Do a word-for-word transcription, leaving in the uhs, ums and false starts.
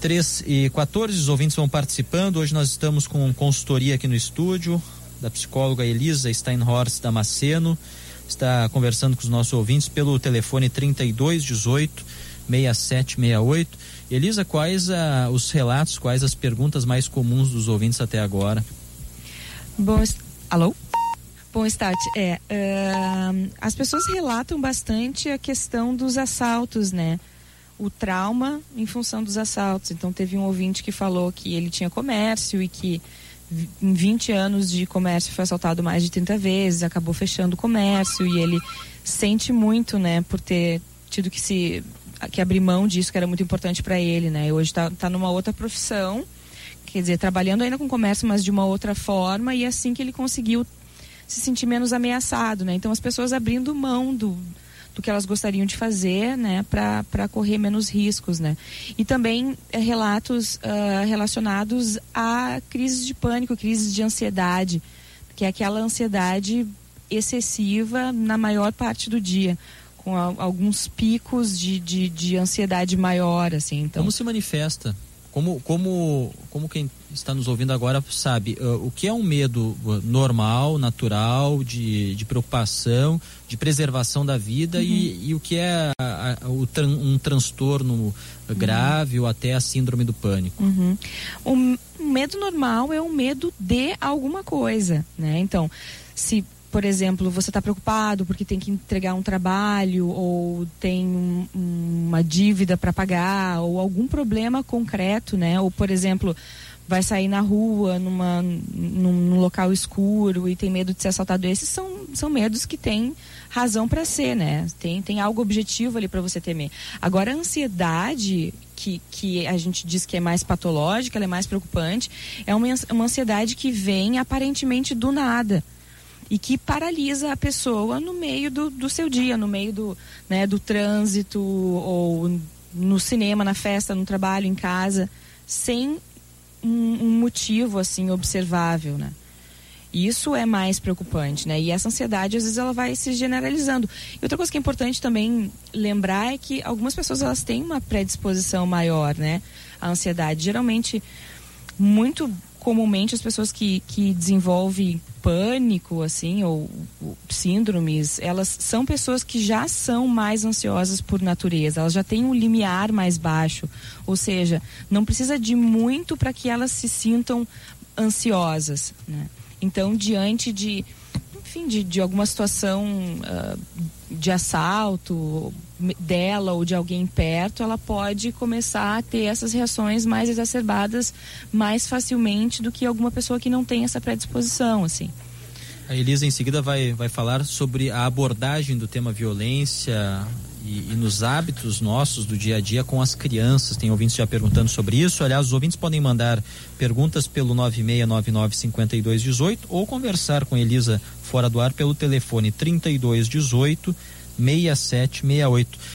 três e quatorze, os ouvintes vão participando. Hoje nós estamos com consultoria aqui no estúdio da psicóloga Elisa Steinhorst Damasceno. Está conversando com os nossos ouvintes pelo telefone trinta e dois, dezoito, sessenta e sete sessenta e oito. Elisa, quais ah, os relatos, quais as perguntas mais comuns dos ouvintes até agora? Bom, alô? Bom, Stat, é, uh, as pessoas relatam bastante a questão dos assaltos, né? O trauma em função dos assaltos. Então, teve um ouvinte que falou que ele tinha comércio e que em vinte anos de comércio foi assaltado mais de trinta vezes, acabou fechando o comércio e ele sente muito, né, por ter tido que se que abrir mão disso, que era muito importante para ele, né? E hoje tá, tá numa outra profissão, quer dizer, trabalhando ainda com comércio, mas de uma outra forma, e é assim que ele conseguiu se sentir menos ameaçado, né? Então as pessoas abrindo mão do, do que elas gostariam de fazer, né? Para para correr menos riscos, né? E também é, relatos uh, relacionados a crises de pânico, crises de ansiedade, que é aquela ansiedade excessiva na maior parte do dia, com a, alguns picos de, de, de ansiedade maior, assim. Então, como se manifesta? Como, como, como quem está nos ouvindo agora sabe, uh, o que é um medo normal, natural, de, de preocupação, de preservação da vida, uhum. e, e o que é a, a, o tran, um transtorno grave, uhum. ou até a síndrome do pânico? Uhum. O medo normal é um medo de alguma coisa, né? Então, se, por exemplo, você está preocupado porque tem que entregar um trabalho ou tem um, uma dívida para pagar ou algum problema concreto, né? Ou, por exemplo, vai sair na rua, numa, num, num local escuro e tem medo de ser assaltado. Esses são, são medos que têm razão para ser, né? Tem, tem algo objetivo ali para você temer. Agora, a ansiedade, que, que a gente diz que é mais patológica, ela é mais preocupante, é uma, uma ansiedade que vem aparentemente do nada e que paralisa a pessoa no meio do, do seu dia, no meio do, né, do trânsito ou no cinema, na festa, no trabalho, em casa, sem um, um motivo assim observável, né? Isso é mais preocupante, né? E essa ansiedade, às vezes, ela vai se generalizando. E outra coisa que é importante também lembrar é que algumas pessoas, elas têm uma predisposição maior, né? A ansiedade, geralmente, muito comumente, as pessoas que, que desenvolvem pânico, assim, ou, ou síndromes, elas são pessoas que já são mais ansiosas por natureza, elas já têm um limiar mais baixo, ou seja, não precisa de muito para que elas se sintam ansiosas, né? Então, diante de, enfim, de, de alguma situação uh, de assalto dela ou de alguém perto, ela pode começar a ter essas reações mais exacerbadas mais facilmente do que alguma pessoa que não tem essa predisposição, assim. A Elisa em seguida vai, vai falar sobre a abordagem do tema violência e, e nos hábitos nossos do dia a dia com as crianças. Tem ouvintes já perguntando sobre isso. Aliás, os ouvintes podem mandar perguntas pelo nove seis nove nove cinco dois um oito ou conversar com a Elisa fora do ar pelo telefone trinta e dois, dezoito, sessenta e sete sessenta e oito.